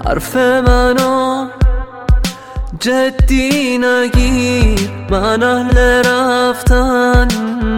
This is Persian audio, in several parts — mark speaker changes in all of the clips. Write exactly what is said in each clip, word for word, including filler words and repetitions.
Speaker 1: حرف منو جدی نگیر، من اهل رفتن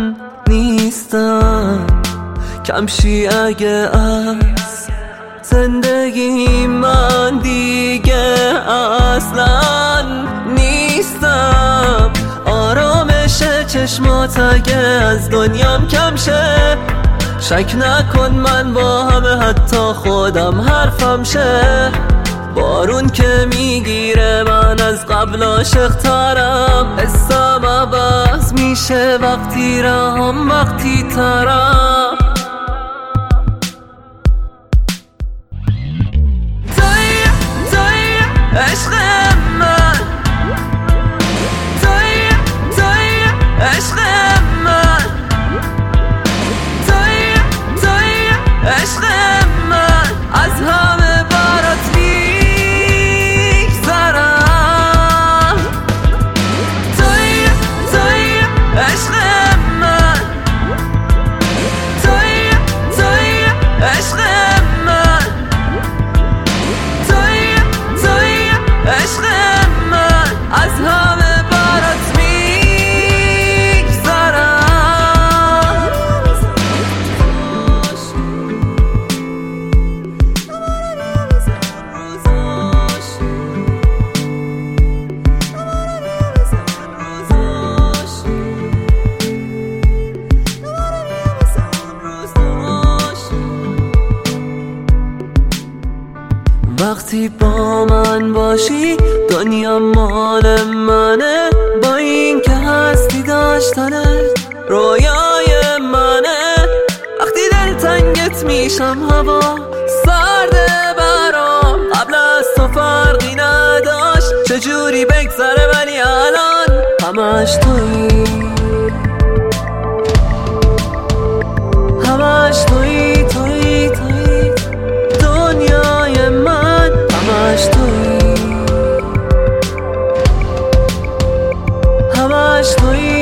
Speaker 1: نیستم. کمشی اگه از زندگی من دیگه اصلا نیستم. آرامش چشمات اگه از دنیام کم شه، شک نکن من با همه حتی خودم حرفم شه. بارون که میگیره من از قبل عاشق ترم، حسم عوض میشه وقتی رهم وقتی ترم. توی توی عشق من، توی توی عشق من، توی توی عشق من. از همه برات میگذرم. توی توی عشق من، توی توی عشق من، توی توی عشق من. از همه برات میگذرم. وقتی با من باشی دنیا مال منه، با این که هستی داشتنه رویای منه. وقتی دلتنگت میشم هوا سرده برام، قبل از تو فرقی نداشت چجوری بگذره ولی الان همش تویی، همش تویی تویی تویی دنیای من، همش تویی، همش تویی.